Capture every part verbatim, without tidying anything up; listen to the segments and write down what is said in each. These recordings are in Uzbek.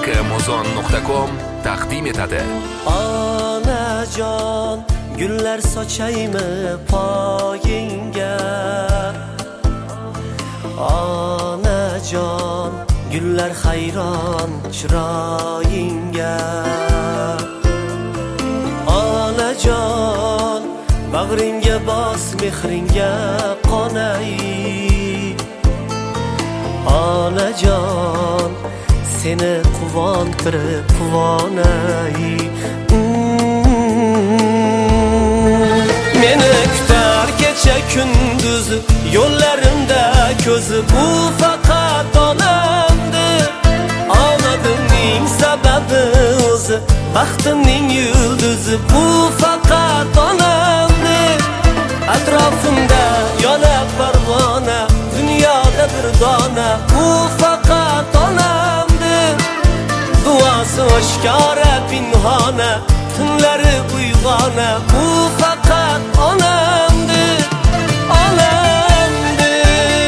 mozon nuqta com taqdim etadi. Onajon, gullar sochaymi poyingga? Onajon, gullar hayron chiroyingga. Onajon, bag'ringga bos, mehringga qonay. Onajon, seni quvontirib quvonay. Meni kutar kecha kunduz, yo'llarimda ko'zi bu faqat onamdir. Omadimning sababi o'zi, baxtimning yulduzi bu faqat onamdir. Atrofimda yonib parvona, dunyoda bir dona bu faqat onamdir. Duosi oshkora pinhona, tunlari uyg'ona bu faqat onamdir. Onamdir.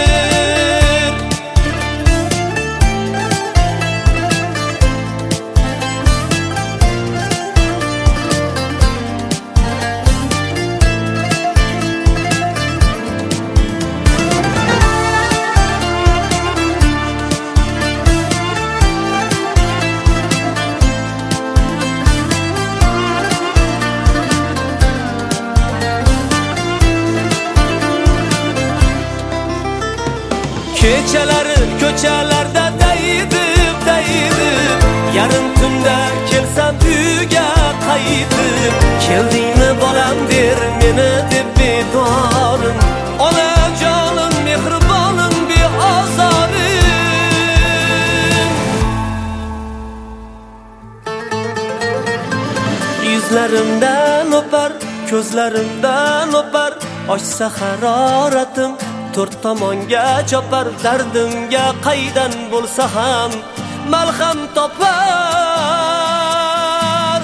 Kechalari ko'chalarda dayidib, dayidib, yarim tunda kelsam uyga qaytib. Keldingmi bolam der meni deb bedorim. Onajonim, mehribonim, beozorim. Yuzlarimdan o'par, ko'zlarimdan o'par, ochsa haroratim to'rt tomonga chopar. Dardimga qaydan bo'lsa ham malham topar.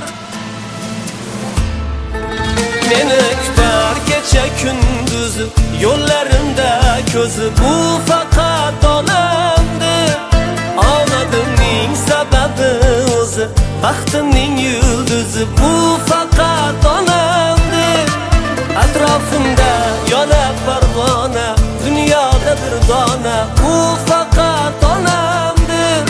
Meni kutar kecha kunduz, yo'llarimda ko'zi bu faqat onamdir. Omadimning sababi o'zi, baxtimning yulduzi bu faqat onamdir. Atrofimda yonib parvona, dunyoda bir dona bu faqat onamdir.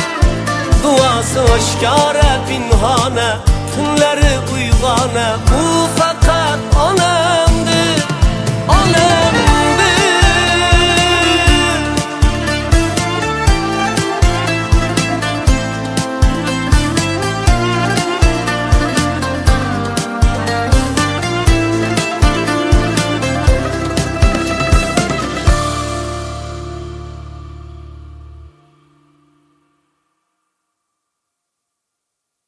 Duosi oshkora pinhona, tunlari uyg'ona bu faqat